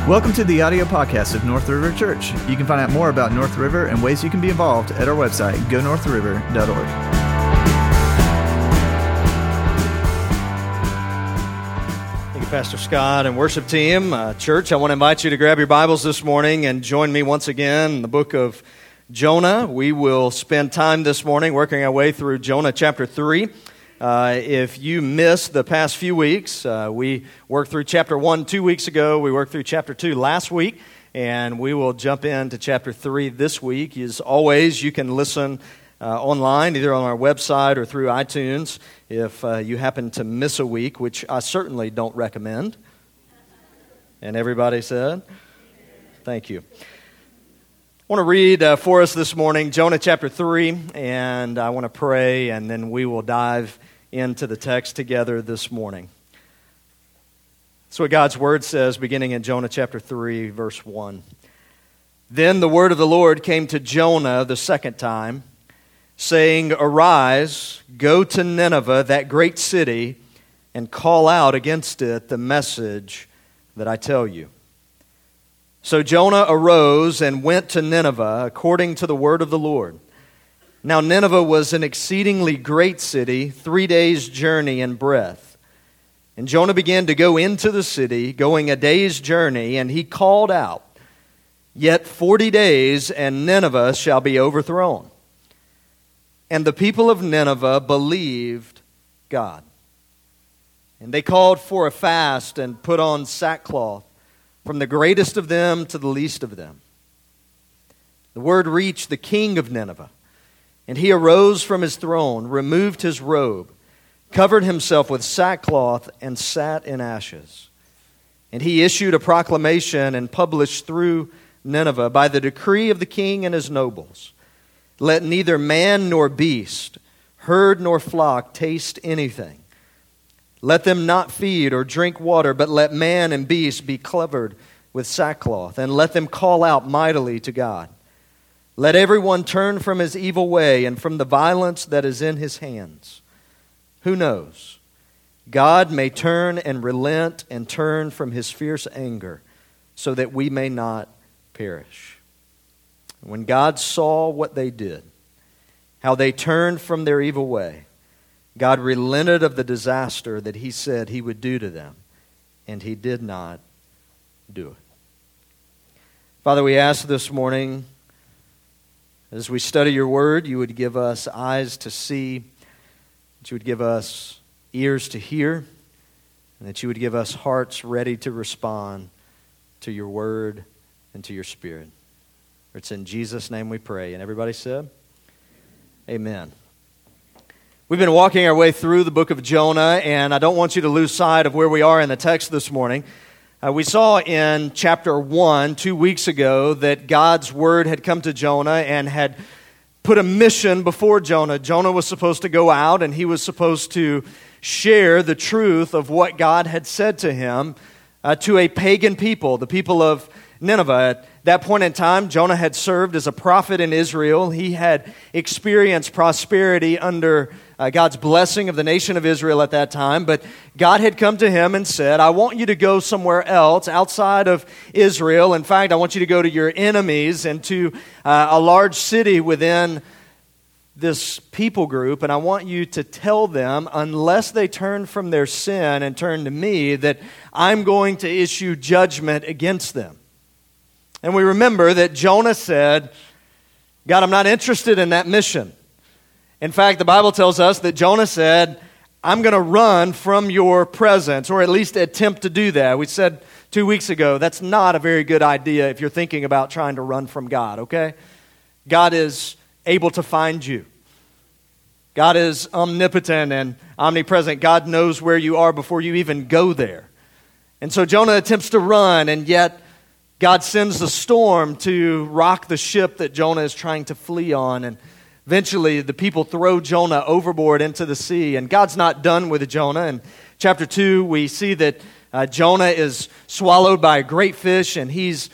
Welcome to the audio podcast of North River Church. You can find out more about North River and ways you can be involved at our website, gonorthriver.org. Thank you, Pastor Scott and worship team. Church, I want to invite you to grab your Bibles this morning and join me once again in the book of Jonah. We will spend time this morning working our way through Jonah chapter 3. If you missed the past few weeks, we worked through chapter 1 2 weeks ago. We worked through chapter 2 last week, and we will jump into chapter 3 this week. As always, you can listen online, either on our website or through iTunes, if you happen to miss a week, which I certainly don't recommend. And everybody said? Thank you. I want to read for us this morning Jonah chapter 3, and I want to pray, and then we will dive into the text together this morning. That's what God's Word says, beginning in Jonah chapter 3, verse 1. Then the word of the Lord came to Jonah the second time, saying, Arise, go to Nineveh, that great city, and call out against it the message that I tell you. So Jonah arose and went to Nineveh according to the word of the Lord. Now Nineveh was an exceedingly great city, 3 days' journey in breadth. And Jonah began to go into the city, going a day's journey, and he called out, Yet 40 days, and Nineveh shall be overthrown. And the people of Nineveh believed God. And they called for a fast and put on sackcloth, from the greatest of them to the least of them. The word reached the king of Nineveh, and he arose from his throne, removed his robe, covered himself with sackcloth, and sat in ashes. And he issued a proclamation and published through Nineveh by the decree of the king and his nobles, Let neither man nor beast, herd nor flock taste anything. Let them not feed or drink water, but let man and beast be covered with sackcloth, and let them call out mightily to God. Let everyone turn from his evil way and from the violence that is in his hands. Who knows? God may turn and relent and turn from his fierce anger, so that we may not perish. When God saw what they did, how they turned from their evil way, God relented of the disaster that he said he would do to them, and he did not do it. Father, we ask this morning, as we study your word, you would give us eyes to see, that you would give us ears to hear, and that you would give us hearts ready to respond to your word and to your spirit. It's in Jesus' name we pray. And everybody said, Amen. We've been walking our way through the book of Jonah, and I don't want you to lose sight of where we are in the text this morning. We saw in chapter 1 2 weeks ago that God's word had come to Jonah and had put a mission before Jonah. Jonah was supposed to go out, and he was supposed to share the truth of what God had said to him to a pagan people, the people of Nineveh. At that point in time, Jonah had served as a prophet in Israel. He had experienced prosperity under God's blessing of the nation of Israel at that time. But God had come to him and said, I want you to go somewhere else outside of Israel. In fact, I want you to go to your enemies and to a large city within this people group. And I want you to tell them, unless they turn from their sin and turn to me, that I'm going to issue judgment against them. And we remember that Jonah said, God, I'm not interested in that mission. In fact, the Bible tells us that Jonah said, I'm going to run from your presence, or at least attempt to do that. We said 2 weeks ago, that's not a very good idea if you're thinking about trying to run from God, okay? God is able to find you. God is omnipotent and omnipresent. God knows where you are before you even go there. And so Jonah attempts to run, and yet God sends the storm to rock the ship that Jonah is trying to flee on, and eventually the people throw Jonah overboard into the sea, and God's not done with Jonah. In chapter 2, we see that Jonah is swallowed by a great fish, and he's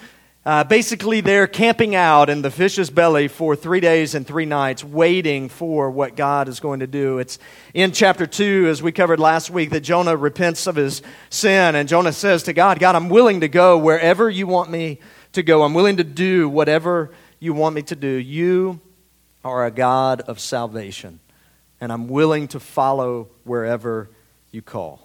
Basically, they're camping out in the fish's belly for 3 days and 3 nights, waiting for what God is going to do. It's in chapter 2, as we covered last week, that Jonah repents of his sin. And Jonah says to God, God, I'm willing to go wherever you want me to go. I'm willing to do whatever you want me to do. You are a God of salvation, and I'm willing to follow wherever you call.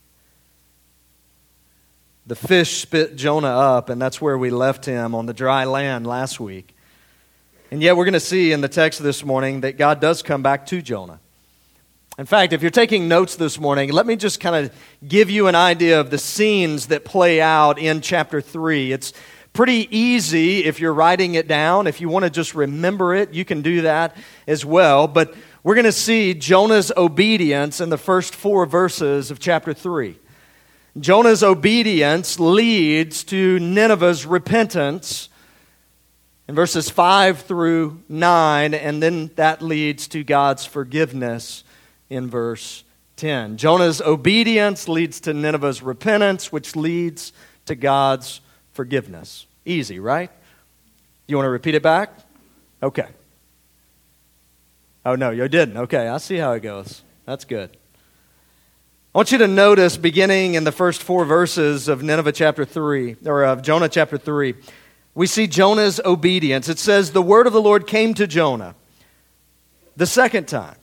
The fish spit Jonah up, and that's where we left him, on the dry land last week. And yet we're going to see in the text this morning that God does come back to Jonah. In fact, if you're taking notes this morning, let me just kind of give you an idea of the scenes that play out in chapter 3. It's pretty easy if you're writing it down. If you want to just remember it, you can do that as well. But we're going to see Jonah's obedience in the first 4 verses of chapter 3. Jonah's obedience leads to Nineveh's repentance in verses 5 through 9, and then that leads to God's forgiveness in verse 10. Jonah's obedience leads to Nineveh's repentance, which leads to God's forgiveness. Easy, right? You want to repeat it back? Okay. Oh, no, you didn't. Okay, I see how it goes. That's good. I want you to notice, beginning in the first 4 verses of Nineveh chapter 3, or of Jonah chapter 3, we see Jonah's obedience. It says, the word of the Lord came to Jonah the second time.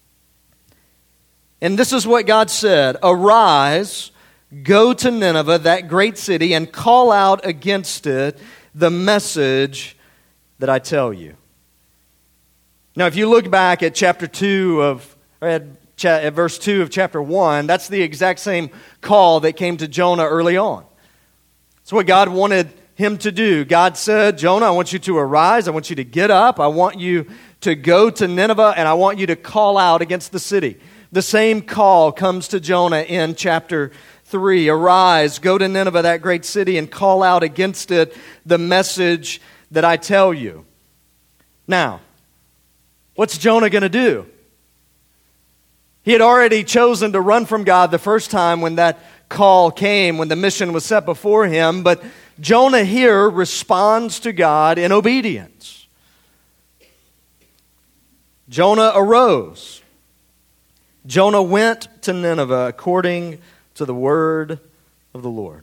And this is what God said, arise, go to Nineveh, that great city, and call out against it the message that I tell you. Now, if you look back at chapter 2 of, at verse 2 of chapter 1, that's the exact same call that came to Jonah early on. It's what God wanted him to do. God said, Jonah, I want you to arise. I want you to get up. I want you to go to Nineveh, and I want you to call out against the city. The same call comes to Jonah in chapter 3. Arise, go to Nineveh, that great city, and call out against it the message that I tell you. Now, what's Jonah going to do? He had already chosen to run from God the first time when that call came, when the mission was set before him. But Jonah here responds to God in obedience. Jonah arose. Jonah went to Nineveh according to the word of the Lord.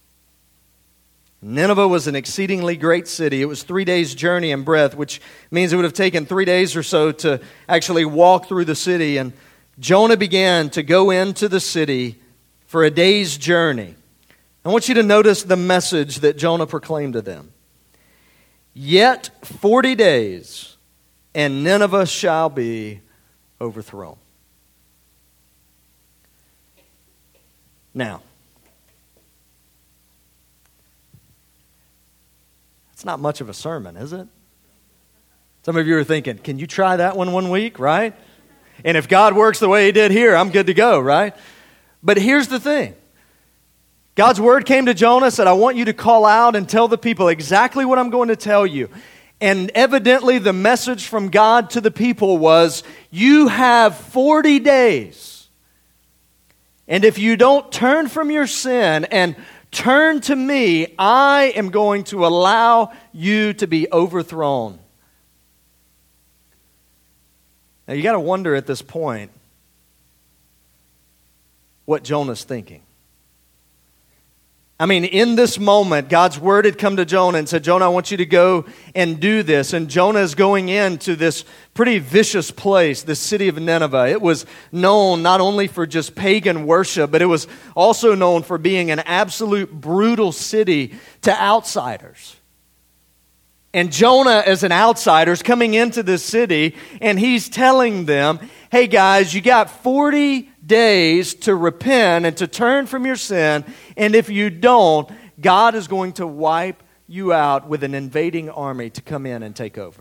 Nineveh was an exceedingly great city. It was 3 days' journey in breadth, which means it would have taken 3 days or so to actually walk through the city. And Jonah began to go into the city for a day's journey. I want you to notice the message that Jonah proclaimed to them. Yet 40 days, and Nineveh shall be overthrown. Now, it's not much of a sermon, is it? Some of you are thinking, can you try that one week, right? And if God works the way He did here, I'm good to go, right? But here's the thing. God's word came to Jonah, said, I want you to call out and tell the people exactly what I'm going to tell you. And evidently the message from God to the people was, you have 40 days. And if you don't turn from your sin and turn to me, I am going to allow you to be overthrown. Now, you got to wonder at this point what Jonah's thinking. I mean, in this moment, God's word had come to Jonah and said, Jonah, I want you to go and do this. And Jonah is going into this pretty vicious place, this city of Nineveh. It was known not only for just pagan worship, but it was also known for being an absolute brutal city to outsiders. And Jonah, as an outsider, is coming into this city, and he's telling them, hey guys, you got 40 days to repent and to turn from your sin, and if you don't, God is going to wipe you out with an invading army to come in and take over.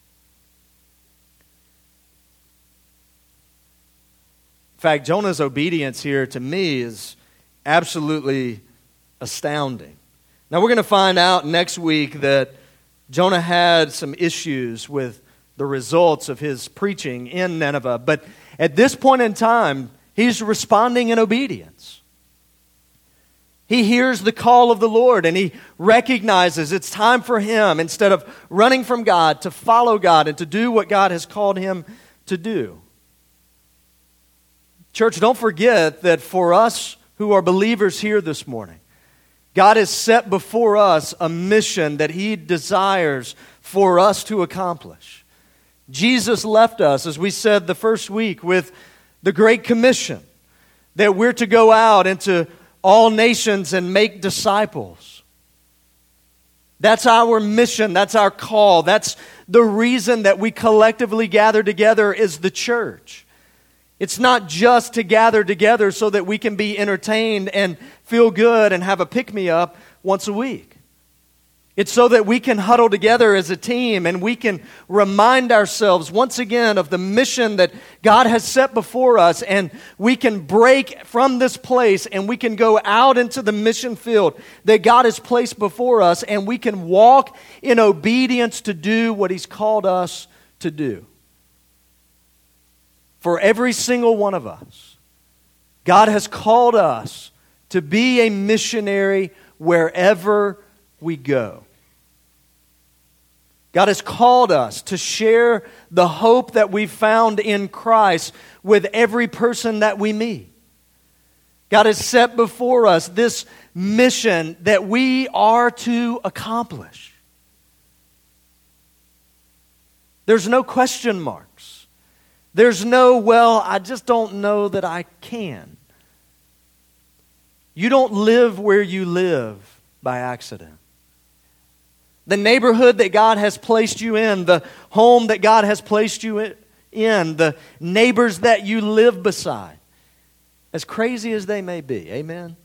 In fact, Jonah's obedience here to me is absolutely astounding. Now we're going to find out next week that Jonah had some issues with the results of his preaching in Nineveh, but at this point in time, he's responding in obedience. He hears the call of the Lord and he recognizes it's time for him, instead of running from God, to follow God and to do what God has called him to do. Church, don't forget that for us who are believers here this morning, God has set before us a mission that He desires for us to accomplish. Jesus left us, as we said the first week, with the Great Commission, that we're to go out into all nations and make disciples. That's our mission. That's our call. That's the reason that we collectively gather together as the church. It's not just to gather together so that we can be entertained and feel good and have a pick-me-up once a week. It's so that we can huddle together as a team and we can remind ourselves once again of the mission that God has set before us, and we can break from this place and we can go out into the mission field that God has placed before us, and we can walk in obedience to do what He's called us to do. For every single one of us, God has called us to be a missionary wherever we go. God has called us to share the hope that we've found in Christ with every person that we meet. God has set before us this mission that we are to accomplish. There's no question marks. There's no, well, I just don't know that I can. You don't live where you live by accident. The neighborhood that God has placed you in, the home that God has placed you in, the neighbors that you live beside, as crazy as they may be, amen?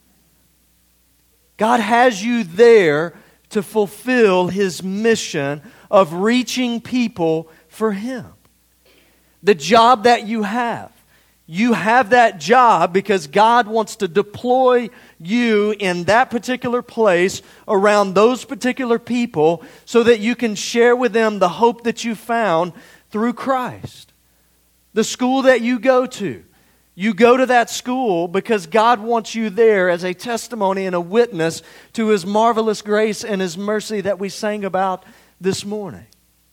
God has you there to fulfill His mission of reaching people for Him. The job that you have that job because God wants to deploy you in that particular place around those particular people so that you can share with them the hope that you found through Christ. The school that you go to that school because God wants you there as a testimony and a witness to His marvelous grace and His mercy that we sang about this morning.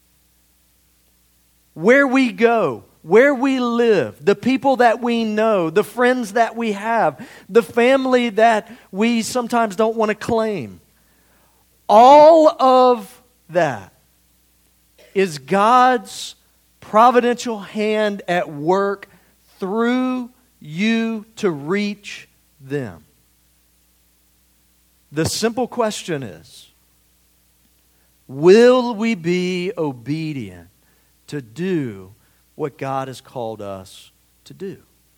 Where we go, where we live, the people that we know, the friends that we have, the family that we sometimes don't want to claim. All of that is God's providential hand at work through you to reach them. The simple question is, will we be obedient to do what God has called us to do?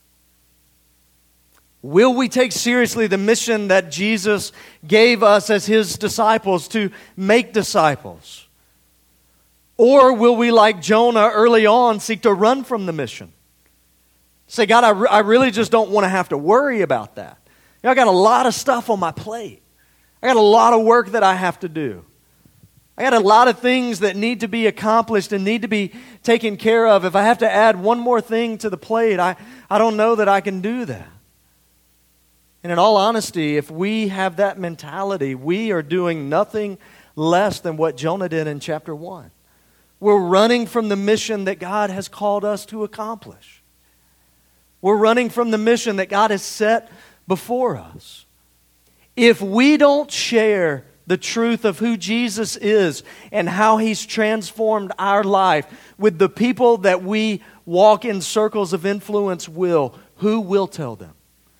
Will we take seriously the mission that Jesus gave us as His disciples to make disciples? Or will we, like Jonah early on, seek to run from the mission? Say, God, I really just don't want to have to worry about that. I got a lot of stuff on my plate. I got a lot of work that I have to do. I got a lot of things that need to be accomplished and need to be taken care of. If I have to add one more thing to the plate, I don't know that I can do that. And in all honesty, if we have that mentality, we are doing nothing less than what Jonah did in chapter 1. We're running from the mission that God has called us to accomplish. We're running from the mission that God has set before us. If we don't share the truth of who Jesus is and how He's transformed our life with the people that we walk in circles of influence, who will tell them?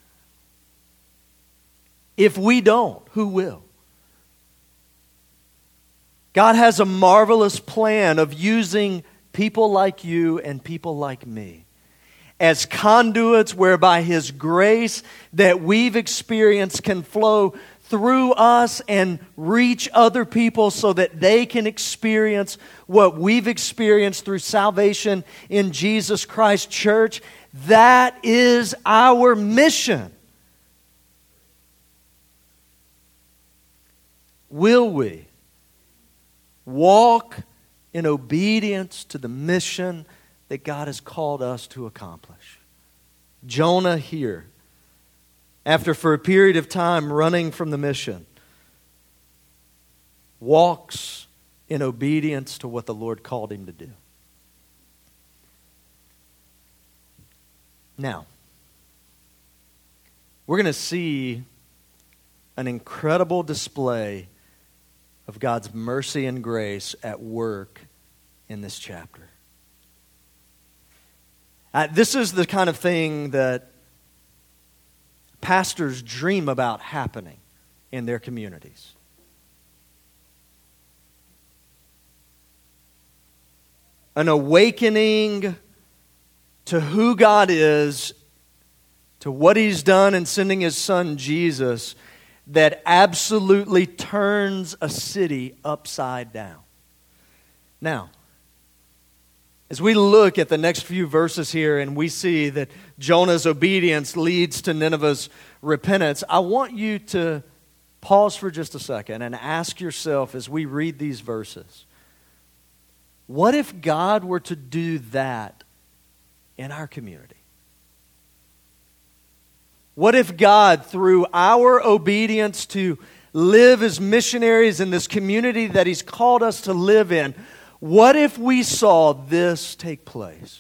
If we don't, who will? God has a marvelous plan of using people like you and people like me as conduits whereby His grace that we've experienced can flow through us and reach other people so that they can experience what we've experienced through salvation in Jesus Christ. Church, that is our mission. Will we walk in obedience to the mission that God has called us to accomplish? Jonah here after for a period of time running from the mission, walks in obedience to what the Lord called him to do. Now, we're going to see an incredible display of God's mercy and grace at work in this chapter. This is the kind of thing that pastors dream about happening in their communities. An awakening to who God is, to what He's done in sending His Son Jesus, that absolutely turns a city upside down. Now, as we look at the next few verses here and we see that Jonah's obedience leads to Nineveh's repentance, I want you to pause for just a second and ask yourself as we read these verses, what if God were to do that in our community? What if God, through our obedience to live as missionaries in this community that He's called us to live in, what if we saw this take place?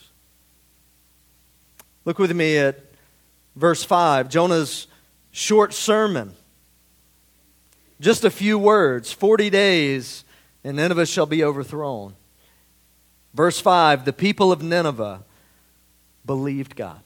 Look with me at verse 5, Jonah's short sermon. Just a few words, 40 days, and Nineveh shall be overthrown. Verse 5, the people of Nineveh believed God.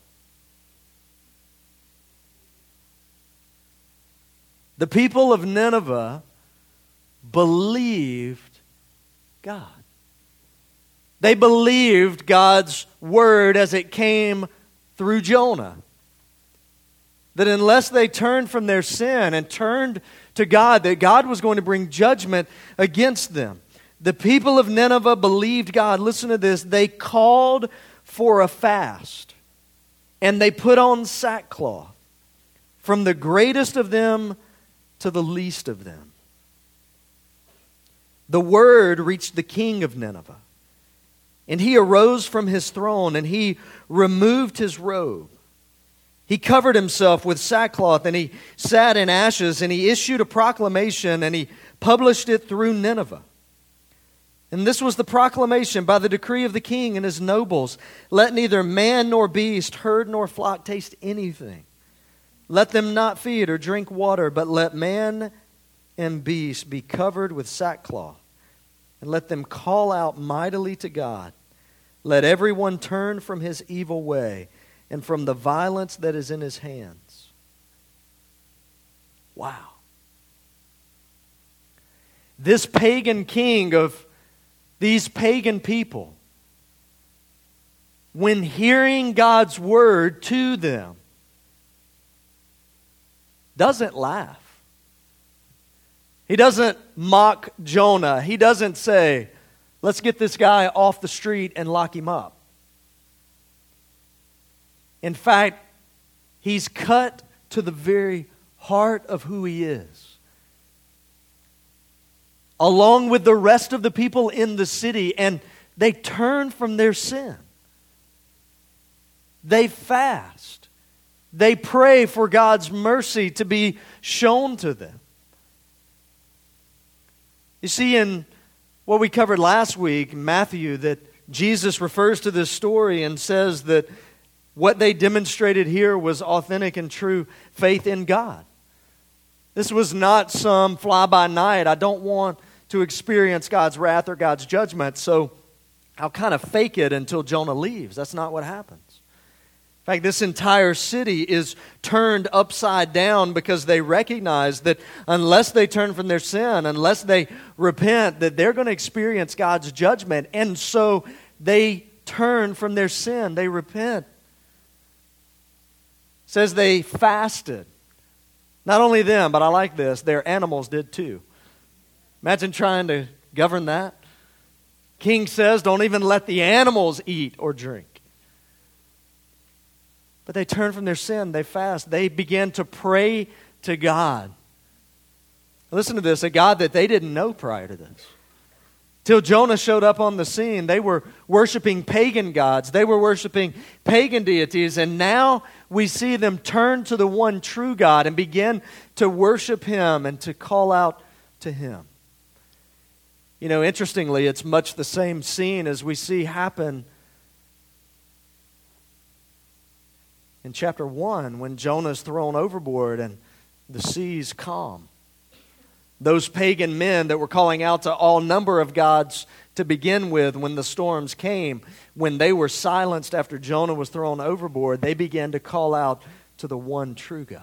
The people of Nineveh believed God. They believed God's word as it came through Jonah. That unless they turned from their sin and turned to God, that God was going to bring judgment against them. The people of Nineveh believed God. Listen to this. They called for a fast, and they put on sackcloth, from the greatest of them to the least of them. The word reached the king of Nineveh, and he arose from his throne, and he removed his robe. He covered himself with sackcloth, and he sat in ashes, and he issued a proclamation, and he published it through Nineveh. And this was the proclamation by the decree of the king and his nobles. Let neither man nor beast, herd nor flock taste anything. Let them not feed or drink water, but let man and beast be covered with sackcloth. And let them call out mightily to God. Let everyone turn from his evil way and from the violence that is in his hands. Wow. This pagan king of these pagan people, when hearing God's word to them, doesn't laugh. He doesn't mock Jonah. He doesn't say, let's get this guy off the street and lock him up. In fact, he's cut to the very heart of who he is. Along with the rest of the people in the city, and they turn from their sin. They fast. They pray for God's mercy to be shown to them. You see, in what we covered last week, Matthew, that Jesus refers to this story and says that what they demonstrated here was authentic and true faith in God. This was not some fly-by-night, I don't want to experience God's wrath or God's judgment, so I'll kind of fake it until Jonah leaves. That's not what happens. In fact, this entire city is turned upside down because they recognize that unless they turn from their sin, unless they repent, that they're going to experience God's judgment. And so they turn from their sin. They repent. It says they fasted. Not only them, but I like this, their animals did too. Imagine trying to govern that. King says, don't even let the animals eat or drink. But they turn from their sin, they fast, they begin to pray to God. Listen to this, a God that they didn't know prior to this. Till Jonah showed up on the scene, they were worshiping pagan gods, they were worshiping pagan deities, and now we see them turn to the one true God and begin to worship Him and to call out to Him. You know, interestingly, it's much the same scene as we see happen in chapter 1 when Jonah's thrown overboard and the seas calm. Those pagan men that were calling out to all number of gods to begin with when the storms came, when they were silenced after Jonah was thrown overboard, they began to call out to the one true God.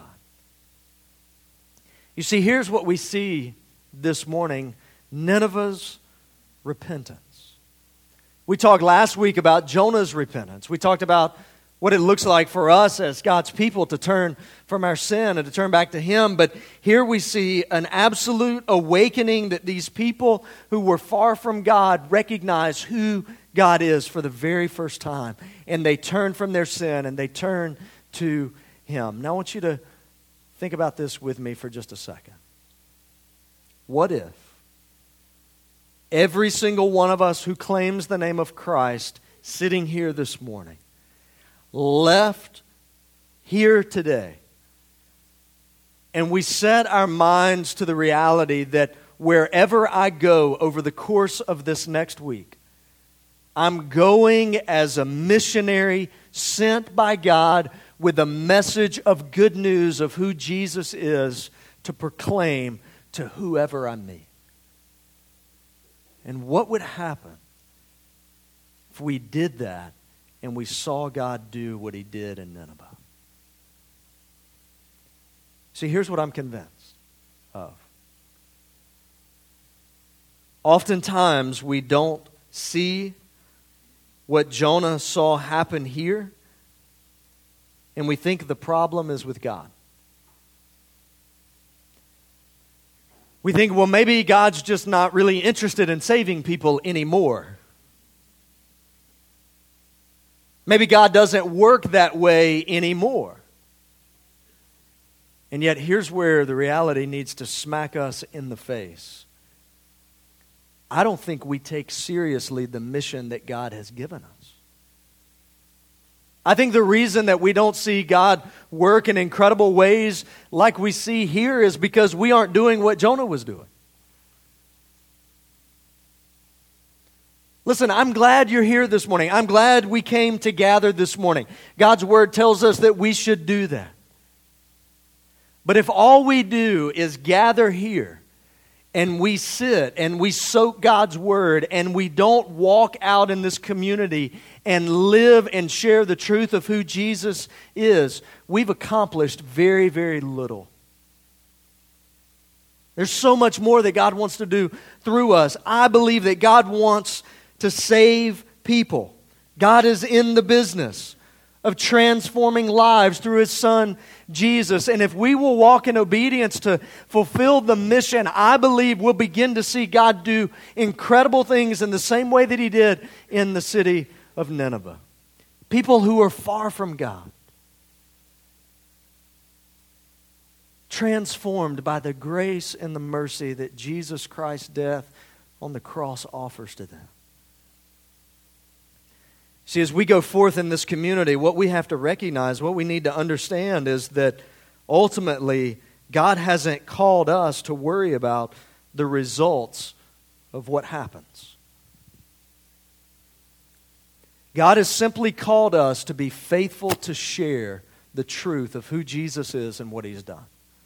You see, here's what we see this morning: Nineveh's repentance. We talked last week about Jonah's repentance. We talked about what it looks like for us as God's people to turn from our sin and to turn back to Him. But here we see an absolute awakening that these people who were far from God recognize who God is for the very first time. And they turn from their sin and they turn to Him. Now I want you to think about this with me for just a second. What if every single one of us who claims the name of Christ sitting here this morning left here today and we set our minds to the reality that wherever I go over the course of this next week, I'm going as a missionary sent by God with a message of good news of who Jesus is to proclaim to whoever I meet. And what would happen if we did that and we saw God do what He did in Nineveh? See, here's what I'm convinced of. Oftentimes, we don't see what Jonah saw happen here, and we think the problem is with God. We think, well, maybe God's just not really interested in saving people anymore. Maybe God doesn't work that way anymore. And yet, here's where the reality needs to smack us in the face. I don't think we take seriously the mission that God has given us. I think the reason that we don't see God work in incredible ways like we see here is because we aren't doing what Jonah was doing. Listen, I'm glad you're here this morning. I'm glad we came to gather this morning. God's Word tells us that we should do that. But if all we do is gather here and we sit and we soak God's Word and we don't walk out in this community and live and share the truth of who Jesus is, we've accomplished very, very little. There's so much more that God wants to do through us. I believe that God wants to save people. God is in the business of transforming lives through His Son, Jesus. And if we will walk in obedience to fulfill the mission, I believe we'll begin to see God do incredible things in the same way that He did in the city of Nineveh. People who are far from God, transformed by the grace and the mercy that Jesus Christ's death on the cross offers to them. See, as we go forth in this community, what we have to recognize, what we need to understand is that ultimately God hasn't called us to worry about the results of what happens. God has simply called us to be faithful to share the truth of who Jesus is and what He's done.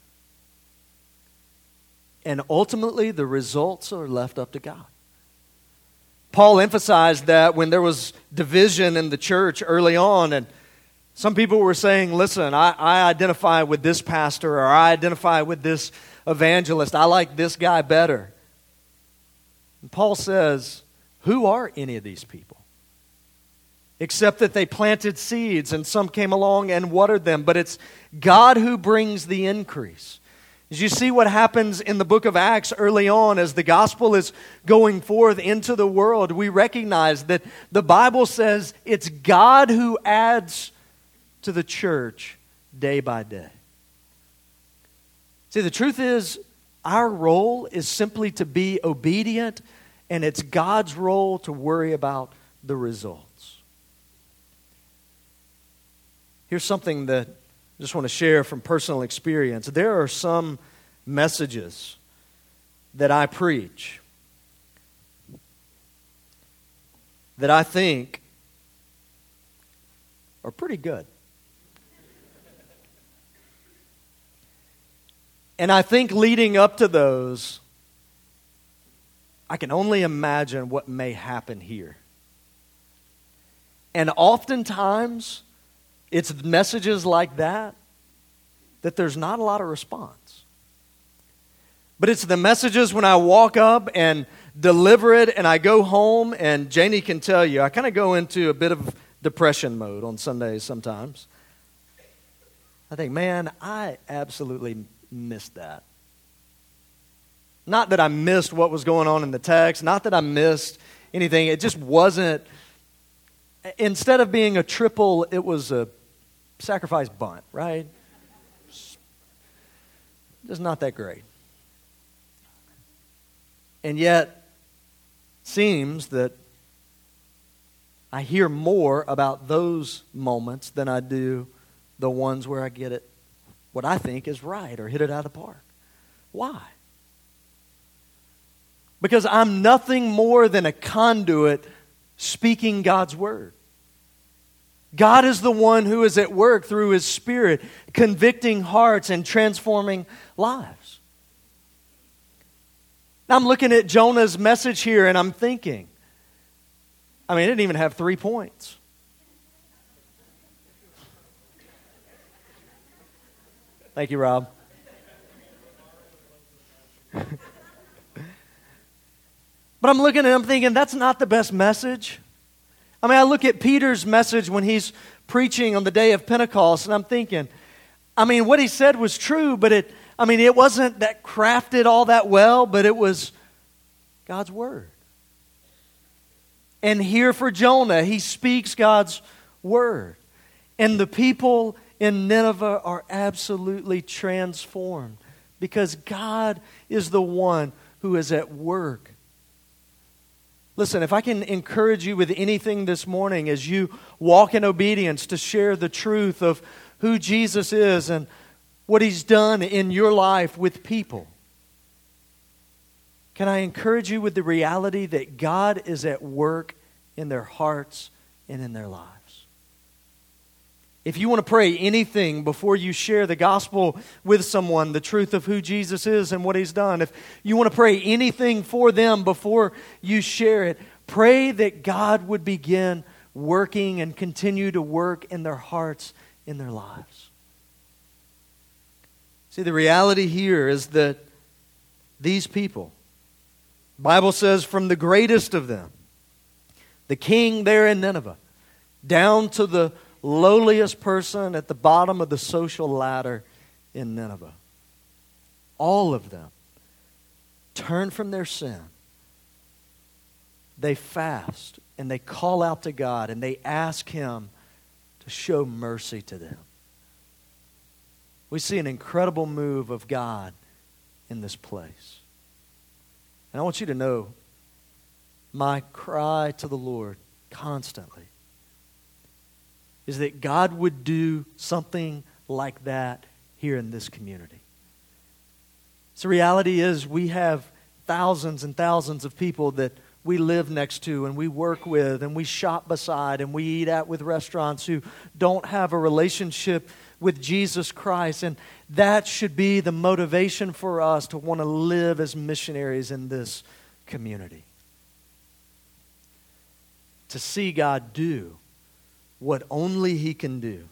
And ultimately, the results are left up to God. Paul emphasized that when there was division in the church early on, and some people were saying, listen, I identify with this pastor, or I identify with this evangelist. I like this guy better. And Paul says, who are any of these people? Except that they planted seeds and some came along and watered them. But it's God who brings the increase. As you see what happens in the book of Acts early on, as the gospel is going forth into the world, we recognize that the Bible says it's God who adds to the church day by day. See, the truth is, our role is simply to be obedient, and it's God's role to worry about the results. Here's something that I just want to share from personal experience. There are some messages that I preach that I think are pretty good. And I think leading up to those, I can only imagine what may happen here. And oftentimes, it's messages like that there's not a lot of response. But it's the messages when I walk up and deliver it and I go home, and Janie can tell you, I kind of go into a bit of depression mode on Sundays sometimes. I think, man, I absolutely missed that. Not that I missed what was going on in the text, not that I missed anything. It just wasn't, instead of being a triple, it was a sacrifice bunt, right? Just not that great. And yet, seems that I hear more about those moments than I do the ones where I get it, what I think is right, or hit it out of the park. Why? Because I'm nothing more than a conduit speaking God's word. God is the one who is at work through His Spirit, convicting hearts and transforming lives. Now I'm looking at Jonah's message here and I'm thinking, it didn't even have 3 points. Thank you, Rob. But I'm looking and I'm thinking, that's not the best message. I look at Peter's message when he's preaching on the day of Pentecost, and I'm thinking, what he said was true, but it wasn't that crafted all that well, but it was God's word. And here for Jonah, he speaks God's word. And the people in Nineveh are absolutely transformed because God is the one who is at work. Listen, if I can encourage you with anything this morning as you walk in obedience to share the truth of who Jesus is and what He's done in your life with people, can I encourage you with the reality that God is at work in their hearts and in their lives? If you want to pray anything before you share the gospel with someone, the truth of who Jesus is and what He's done, if you want to pray anything for them before you share it, pray that God would begin working and continue to work in their hearts, in their lives. See, the reality here is that these people, the Bible says from the greatest of them, the king there in Nineveh, down to the lowliest person at the bottom of the social ladder in Nineveh. All of them turn from their sin. They fast and they call out to God and they ask Him to show mercy to them. We see an incredible move of God in this place. And I want you to know, my cry to the Lord constantly is that God would do something like that here in this community. So the reality is we have thousands and thousands of people that we live next to and we work with and we shop beside and we eat at with restaurants who don't have a relationship with Jesus Christ. And that should be the motivation for us to want to live as missionaries in this community. To see God do what only He can do.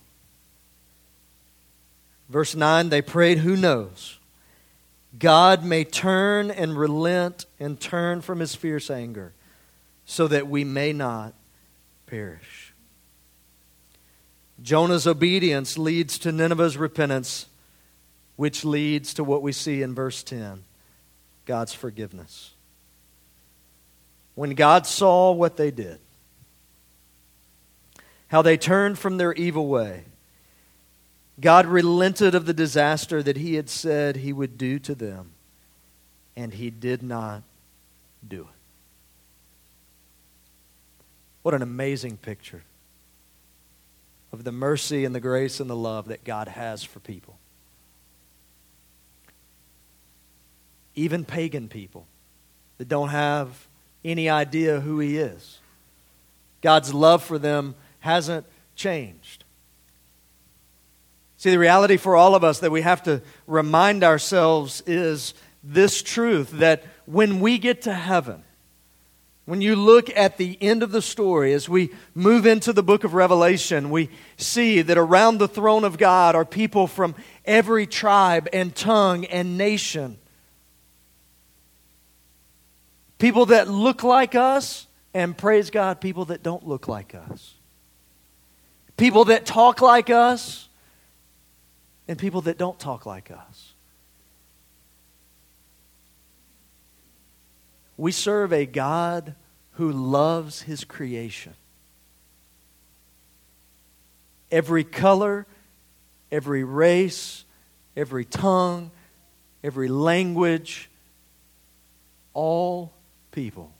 Verse 9, they prayed, who knows? God may turn and relent and turn from His fierce anger so that we may not perish. Jonah's obedience leads to Nineveh's repentance, which leads to what we see in verse 10, God's forgiveness. When God saw what they did, how they turned from their evil way, God relented of the disaster that He had said He would do to them, and He did not do it. What an amazing picture. of the mercy and the grace and the love that God has for people. Even pagan people that don't have any idea who He is. God's love for them hasn't changed. See, the reality for all of us that we have to remind ourselves is this truth, that when we get to heaven, when you look at the end of the story, as we move into the book of Revelation, we see that around the throne of God are people from every tribe and tongue and nation. People that look like us, and praise God, people that don't look like us. People that talk like us, and people that don't talk like us. We serve a God who loves His creation. Every color, every race, every tongue, every language, all people.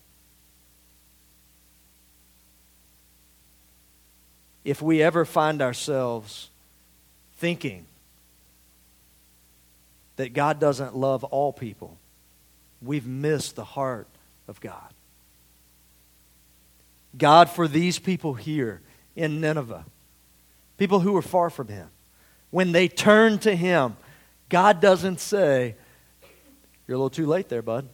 If we ever find ourselves thinking that God doesn't love all people, we've missed the heart of God. God, for these people here in Nineveh, people who were far from Him, when they turn to Him, God doesn't say, "You're a little too late there, bud." In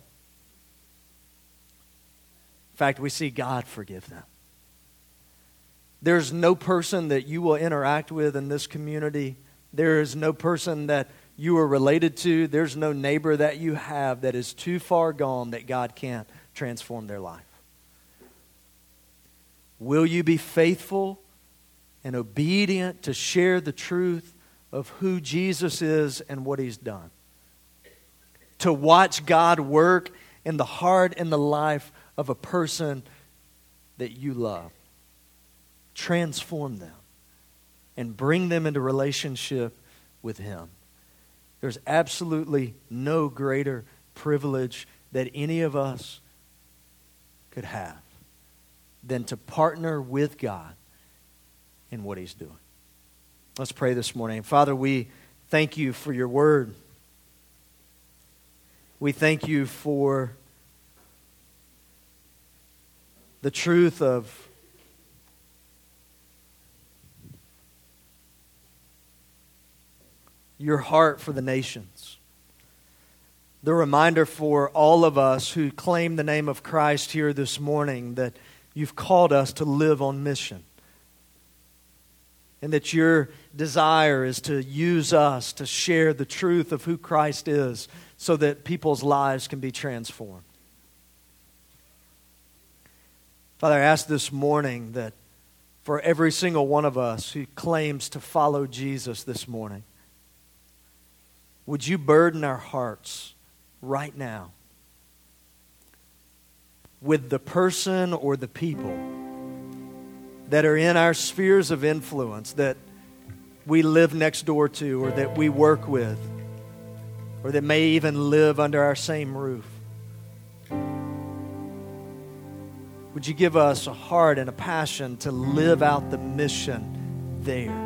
fact, we see God forgive them. There's no person that you will interact with in this community. There is no person that you are related to. There's no neighbor that you have that is too far gone that God can't transform their life. Will you be faithful and obedient to share the truth of who Jesus is and what He's done? To watch God work in the heart and the life of a person that you love. Transform them and bring them into relationship with Him. There's absolutely no greater privilege that any of us could have than to partner with God in what He's doing. Let's pray this morning. Father, we thank You for Your word. We thank You for the truth of Your heart for the nations. The reminder for all of us who claim the name of Christ here this morning that You've called us to live on mission. And that Your desire is to use us to share the truth of who Christ is so that people's lives can be transformed. Father, I ask this morning that for every single one of us who claims to follow Jesus this morning, would You burden our hearts right now with the person or the people that are in our spheres of influence that we live next door to or that we work with or that may even live under our same roof? Would You give us a heart and a passion to live out the mission there?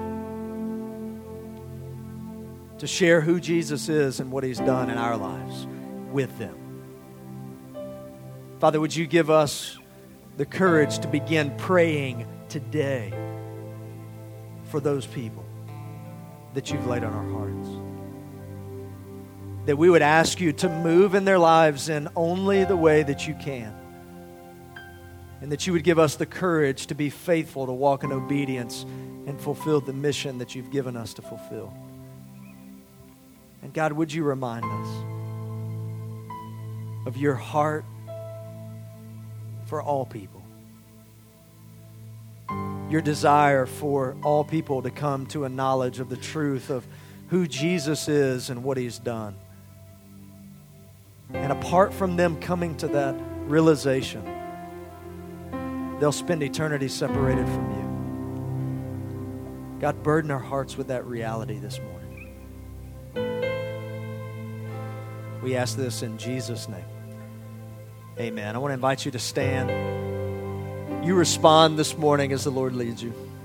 To share who Jesus is and what He's done in our lives with them. Father, would You give us the courage to begin praying today for those people that You've laid on our hearts? That we would ask You to move in their lives in only the way that You can. And that You would give us the courage to be faithful, to walk in obedience and fulfill the mission that You've given us to fulfill. And God, would You remind us of Your heart for all people. Your desire for all people to come to a knowledge of the truth of who Jesus is and what He's done. And apart from them coming to that realization, they'll spend eternity separated from You. God, burden our hearts with that reality this morning. We ask this in Jesus' name. Amen. I want to invite you to stand. You respond this morning as the Lord leads you.